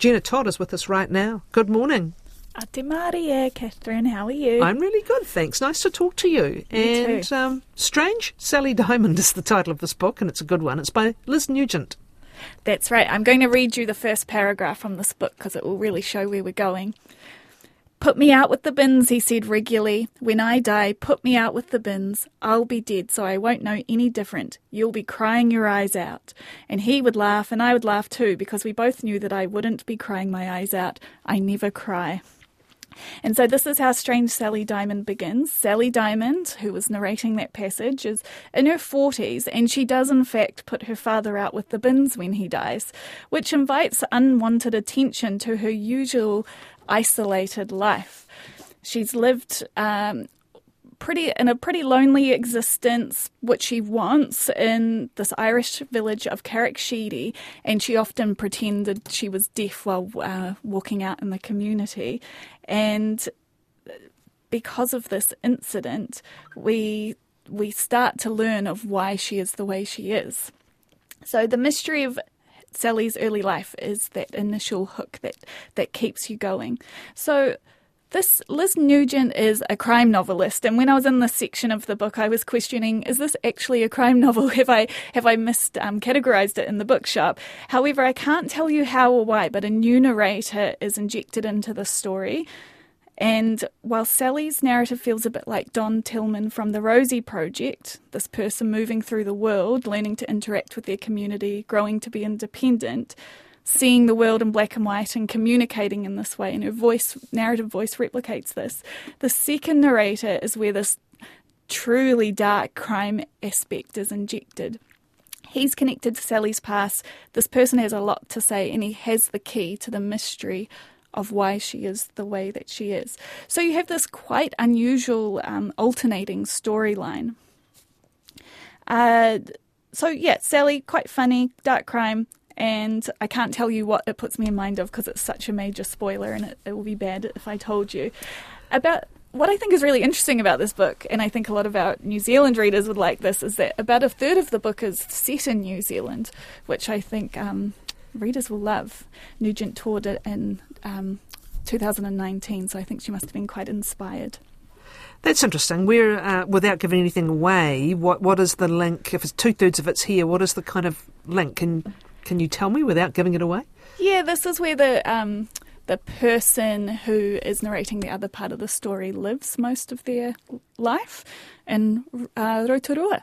Gina Todd is with us right now. Good morning. Ate Maria, Catherine, how are you? I'm really good, thanks. Nice to talk to you. Me too. Strange Sally Diamond is the title of this book, and it's a good one. It's by Liz Nugent. That's right. I'm going to read you the first paragraph from this book because it will really show where we're going. Put me out with the bins, he said regularly. When I die, put me out with the bins. I'll be dead, so I won't know any different. You'll be crying your eyes out. And he would laugh, and I would laugh too, because we both knew that I wouldn't be crying my eyes out. I never cry. And so this is how Strange Sally Diamond begins. Sally Diamond, who was narrating that passage, is in her 40s, and she does in fact put her father out with the bins when he dies, which invites unwanted attention to her usual isolated life. She's lived in a pretty lonely existence, which she wants, in this Irish village of Carricksheedy, and she often pretended she was deaf while walking out in the community. And because of this incident, we start to learn of why she is the way she is. So the mystery of Sally's early life is that initial hook that keeps you going. So this Liz Nugent is a crime novelist, and when I was in this section of the book, I was questioning, is this actually a crime novel? Have I categorized it in the bookshop? However, I can't tell you how or why, but a new narrator is injected into the story. And while Sally's narrative feels a bit like Don Tillman from the Rosie Project, this person moving through the world, learning to interact with their community, growing to be independent, seeing the world in black and white and communicating in this way, and her narrative voice replicates this. The second narrator is where this truly dark crime aspect is injected. He's connected to Sally's past. This person has a lot to say, and he has the key to the mystery of why she is the way that she is. So you have this quite unusual alternating storyline. Sally, quite funny, dark crime, and I can't tell you what it puts me in mind of because it's such a major spoiler, and it will be bad if I told you. About what I think is really interesting about this book, and I think a lot of our New Zealand readers would like this, is that about a third of the book is set in New Zealand, which I think readers will love. Nugent toured it in 2019, so I think she must have been quite inspired. That's interesting. We're, without giving anything away, what is the link? If it's 2/3 of it's here, what is the kind of link? Can you tell me without giving it away? Yeah, this is where the person who is narrating the other part of the story lives most of their life in Rotorua.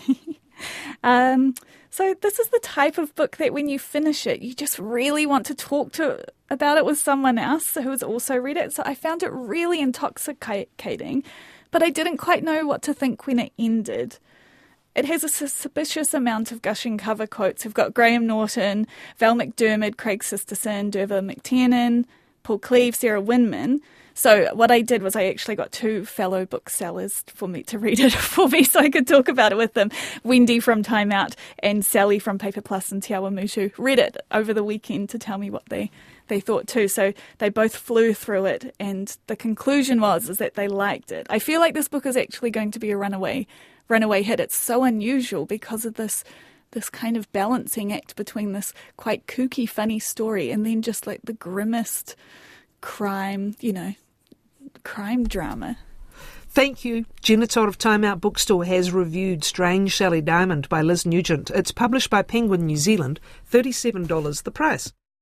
So this is the type of book that when you finish it, you just really want to talk about it with someone else who has also read it. So I found it really intoxicating, but I didn't quite know what to think when it ended. It has a suspicious amount of gushing cover quotes. We've got Graham Norton, Val McDermid, Craig Sisterson, Derva McTiernan, Paul Cleave, Sarah Winman. So what I did was I actually got two fellow booksellers for me to read it for me so I could talk about it with them. Wendy from Time Out and Sally from Paper Plus and Te Awamutu read it over the weekend to tell me what they thought too. So they both flew through it, and the conclusion is that they liked it. I feel like this book is actually going to be a runaway hit. It's so unusual because of this kind of balancing act between this quite kooky, funny story and then just like the grimmest crime drama. Thank you. Gina Todd of Time Out Bookstore has reviewed Strange Sally Diamond by Liz Nugent. It's published by Penguin New Zealand, $37 the price.